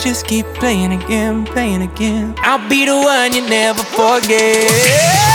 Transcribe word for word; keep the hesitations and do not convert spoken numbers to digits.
just keep playing again, playing again. I'll be the one you never forget.